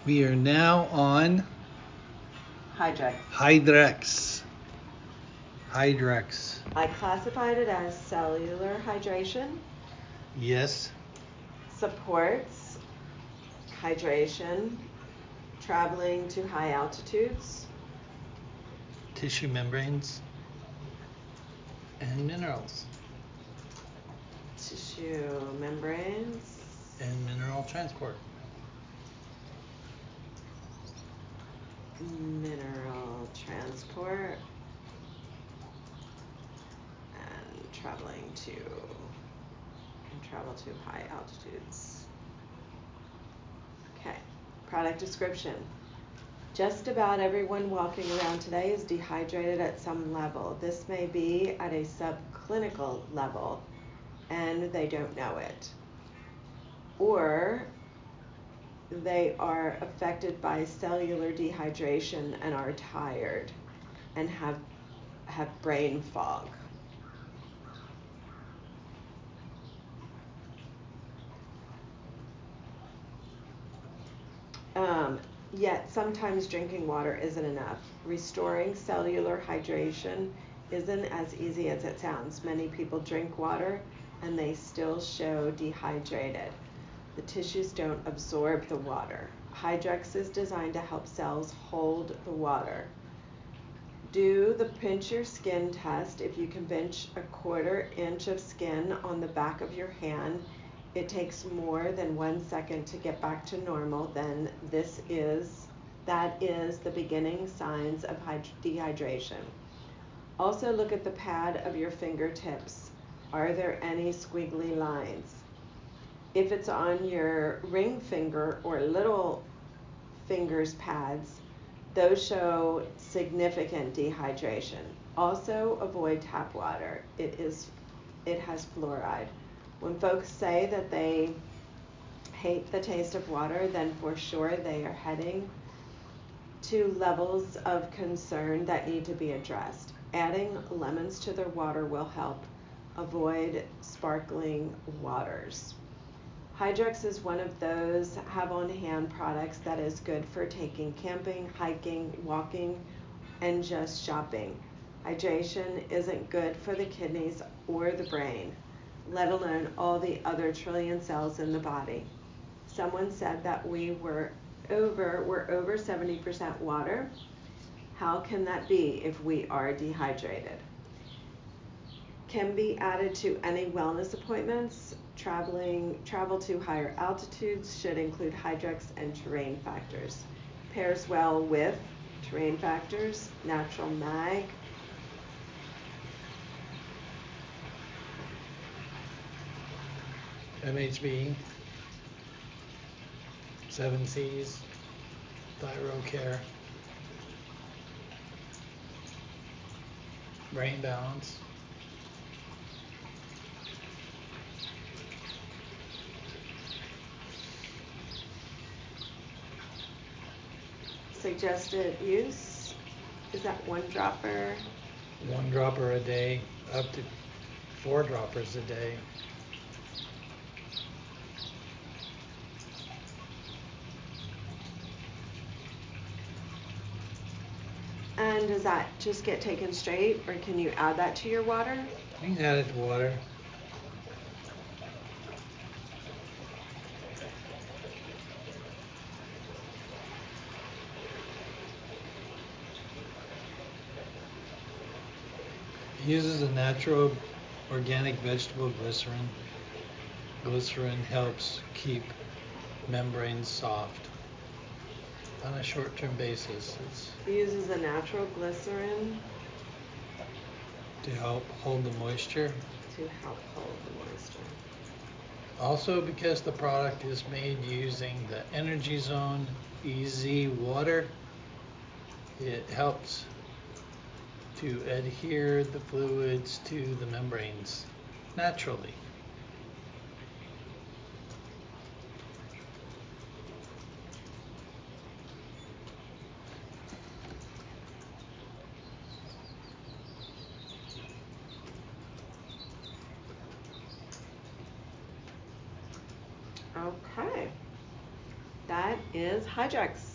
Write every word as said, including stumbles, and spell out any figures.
We are now on Hydrex. Hydrex. Hydrex. I classified it as cellular hydration, Yes. supports hydration, traveling to high altitudes, Tissue membranes and minerals tissue membranes, and mineral transport. mineral transport, and traveling to and travel to high altitudes. Okay, product description. Just about everyone walking around today is dehydrated at some level. This may be at a subclinical level and they don't know it. Or they are affected by cellular dehydration and are tired and have have brain fog. Um, yet sometimes drinking water isn't enough. Restoring cellular hydration isn't as easy as it sounds. Many people drink water and they still show dehydrated. The tissues don't absorb the water. Hydrex is designed to help cells hold the water. Do the pinch your skin test. If you can pinch a quarter inch of skin on the back of your hand, it takes more than one second to get back to normal, then this is, that is the beginning signs of dehydration. Also look at the pad of your fingertips. Are there any squiggly lines? If it's on your ring finger or little fingers pads, those show significant dehydration. Also avoid tap water. It is, it has fluoride. When folks say that they hate the taste of water, then for sure they are heading to levels of concern that need to be addressed. Adding lemons to their water will help. Avoid sparkling waters. Hydrex is one of those have-on-hand products that is good for taking camping, hiking, walking, and just shopping. Hydration isn't good for the kidneys or the brain, let alone all the other trillion cells in the body. Someone said that we were over, we're over seventy percent water. How can that be if we are dehydrated? Can be added to any wellness appointments. Traveling, travel to higher altitudes should include Hydrex and terrain factors. Pairs well with terrain factors, natural mag, M H B, seven C's, ThyroCare, Brain Balance, suggested use. Is that one dropper? one dropper a day, up to four droppers a day. And does that just get taken straight, or can you add that to your water? You can add it to water. It uses a natural organic vegetable glycerin. Glycerin helps keep membranes soft on a short-term basis. It's It uses a natural glycerin to help hold the moisture. to help hold the moisture. Also, because the product is made using the Energy Zone E Z water, it helps to adhere the fluids to the membranes naturally. Okay. That is Hydrex.